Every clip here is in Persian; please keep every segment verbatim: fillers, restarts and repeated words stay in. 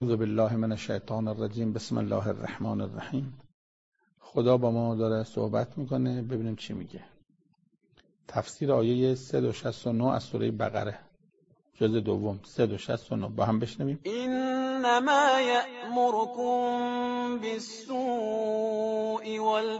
اعوذ بالله من الشیطان الرجیم. بسم الله الرحمن الرحیم. خدا با ما داره صحبت میکنه، ببینیم چی میگه. تفسیر آیه صد و شصت و نه از سوره بقره، جزء دوم، صد و شصت و نه، با هم بشنویم. انما یأمرکم بالسوء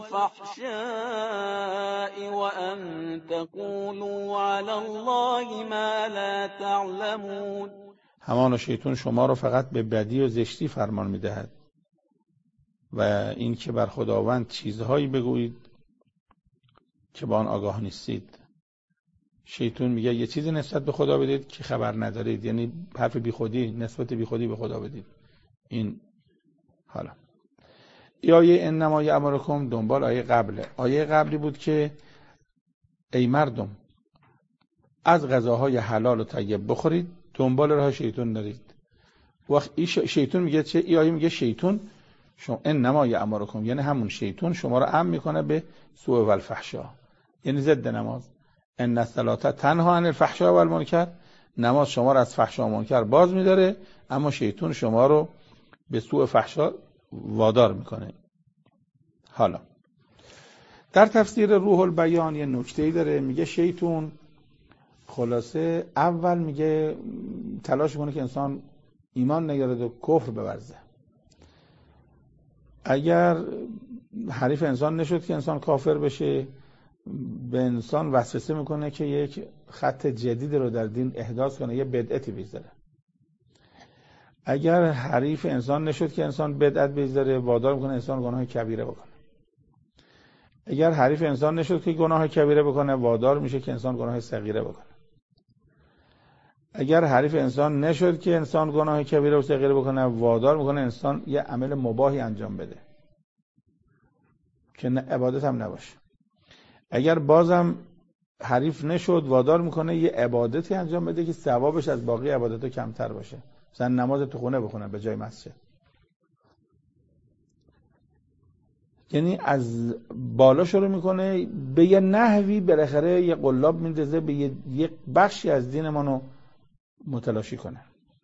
والفحشاء وان تقولوا علی الله ما لا تعلمون. همان شیطان شما رو فقط به بدی و زشتی فرمان میدهد و این که بر خداوند چیزهایی بگویید که با آن آگاه نیستید. شیطان میگه یه چیزی نسبت به خدا بدید که خبر ندارید، یعنی حرف بیخودی، نسبت بیخودی به خدا بدید. این حالا ای آیه انما یأمرکم دنبال آیه قبله. آیه قبلی بود که ای مردم از غذاهای حلال و طیب بخورید، دنبال راه شیطان دارید. وقت این شیطان میگه چه؟ ای آیه میگه شیطان شما انما یأمرکم، یعنی همون شیطان شما رو امر میکنه به سوء و الفحشا، یعنی ضد نماز. ان الصلاة تنها عن الفحشاء و المنکر، نماز شما رو از فحشا و منکر باز میداره، اما شیطان شما رو به سوء و فحشا وادار میکنه. حالا در تفسیر روح البیان یه نکته‌ای داره، میگه شیطان خلاصه اول میگه تلاش کنه که انسان ایمان نگرد و کفر بورزه. اگر حریف انسان نشد که انسان کافر بشه، به انسان وسوسه میکنه که یک خط جدید رو در دین احداث کنه، یه بدعتی بذاره. اگر حریف انسان نشد که انسان بدعت بذاره، وادار میکنه انسان گناه کبیره بکنه. اگر حریف انسان نشد که گناه کبیره بکنه، وادار میشه که انسان گناه صغیره بکنه. اگر حریف انسان نشد که انسان گناه کبیره و صغیره بکنه، وادار میکنه انسان یه عمل مباحی انجام بده که عبادت هم نباشه. اگر بازم حریف نشد، وادار میکنه یه عبادتی انجام بده که ثوابش از باقی عبادت‌ها کمتر باشه. مثلا نماز تو خونه بخونه به جای مسجد. یعنی از بالا شروع میکنه به یه نحوی بالاخره یه قلاب میندازه به یه بخشی از دین منو متلاشی کنه.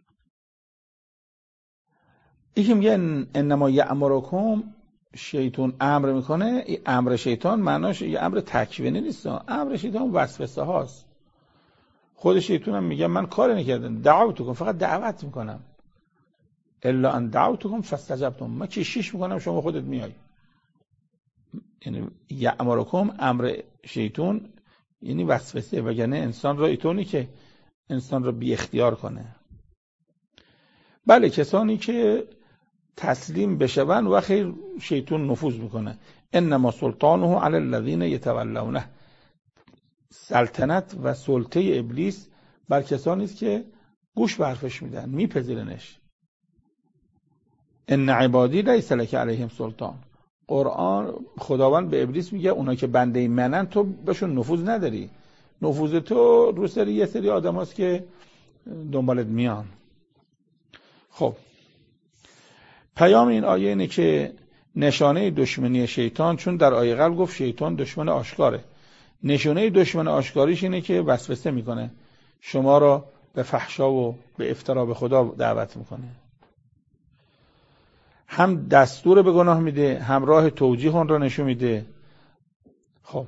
یکی میگه انما یأمرکم، شیطان امر میکنه. این امر شیطان معناش یه امر تکوینی نیست، امر شیطان وسوسه هاست. خود شیطان هم میگه من کاری نکردم، دعوتکم، فقط دعوت میکنم، الا ان دعوتکم فاستجبتم، من کشیش میکنم شما خودت میای. یعنی یأمرکم امر شیطان یعنی وسوسه، وگرنه انسان را ایتونی که انسان را بی اختیار کنه. بله، کسانی که تسلیم بشون و خیر شیطان نفوذ میکنه. انما سلطانه علی الذین یتولونه، سلطنت و سلطه ابلیس بر کسانی است که گوش به حرفش میدن، میپذیرنش. ان عبادی لیس لک علیهم سلطان، قرآن خداوند به ابلیس میگه اونا که بنده منن تو بهشون نفوذ نداری، نفوذ تو رو سری یه سری آدم هست که دنبالت میان. خب پیام این آیه اینه که نشانه دشمنی شیطان، چون در آیه قبل گفت شیطان دشمن آشکاره، نشانه دشمن آشکاریش اینه که وسوسه میکنه، شما را به فحشا و به افترا به خدا دعوت میکنه. هم دستور به گناه میده، هم راه توجیه اون را نشون میده. خب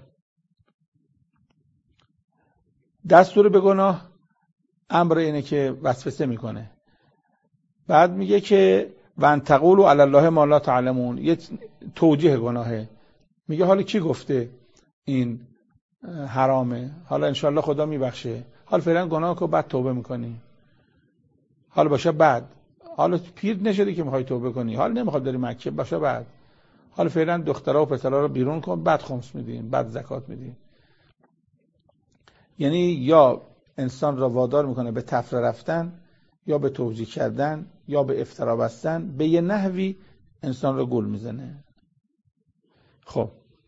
دستور به گناه امر اینه که وسوسه میکنه. بعد میگه که وان تقولوا علی الله ما لا تعلمون، یه توجیه گناهه. میگه حالا کی گفته این حرامه؟ حالا انشالله خدا میبخشه. حالا فعلا گناه که بعد توبه میکنی، حالا باشه بعد، حالا پیر نشدی که میخوای توبه کنی، حالا نمیخواد داری مکه، باشه بعد، حالا فعلا دخترها و پسرها رو بیرون کن، بعد خمس میدین، بعد زکات میدین. یعنی یا انسان را وادار میکنه به تفره رفتن، یا به توجیه کردن، یا به افترا بستن، به یه نحوی انسان را گول میزنه. خب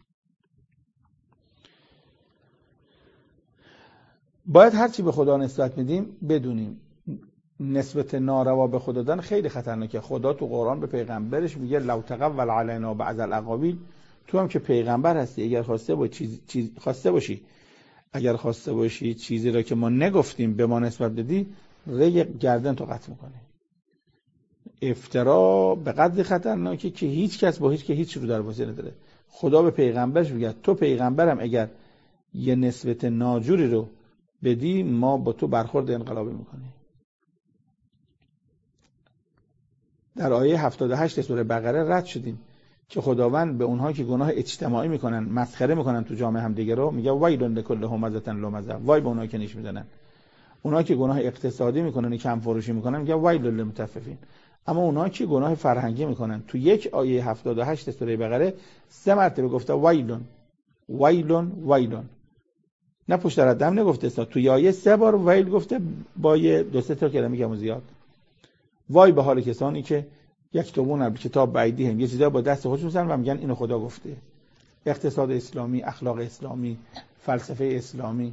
باید هرچی به خدا نسبت میدیم بدونیم نسبت ناروا به خدا دادن خیلی خطرناکه. خدا تو قرآن به پیغمبرش میگه لو تقول علینا بعض الاقاویل، تو هم که پیغمبر هستی اگر خواسته باشی چیز چیز خواسته باشی اگر خواسته باشی چیزی را که ما نگفتیم به ما نسبت بدی، ری گردن تو قطع میکنی. افترا به قدر خطرناکه که هیچ کس با هیچ که هیچ رو دروازه نداره. خدا به پیغمبرش میگه تو پیغمبرم اگر یه نسبت ناجوری رو بدی ما با تو برخورد انقلابی میکنیم. در آیه هفتاد و هشت سوره بقره رد شدیم که خداوند به اونها که گناه اجتماعی میکنن، مسخره میکنن تو جامعه هم دیگه رو، میگه ویلون لکل همزه لمزه، وای به اونها که نیش میزنن. اونها که گناه اقتصادی میکنن، کم فروشی میکنن، میگه ویل للمطففین. اما اونها که گناه فرهنگی میکنن، تو یک آیه هفتاد و هشت سوره بقره سه مرتبه گفته ویلون ویلون ویلون، نه پشت در دم نگفته، تو آیه سه بار ویل گفته با یه دو سه تا کلمه کم زیاد. وای به حال کسانی که یکتبون الکتاب بایدیهم، یه چیزا با دست خودشون می‌زنن و میگن اینو خدا گفته. اقتصاد اسلامی، اخلاق اسلامی، فلسفه اسلامی.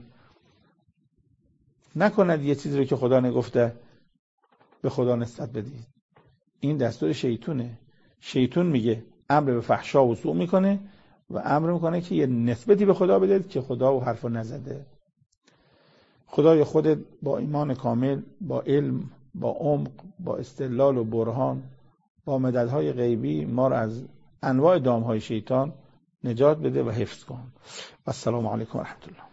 نکنید یه چیزی رو که خدا نگفته به خدا نسبت بدید. این دستور شیطونه. شیطون میگه امر به فحشا و سوء میکنه و امر میکنه که یه نسبتی به خدا بدید که خدا و حرفو نزده. خدای خودت با ایمان کامل، با علم، با عمق، با استدلال و برهان، با مددهای غیبی ما را از انواع دامهای شیطان نجات بده و حفظ کن. و السلام علیکم و رحمت الله.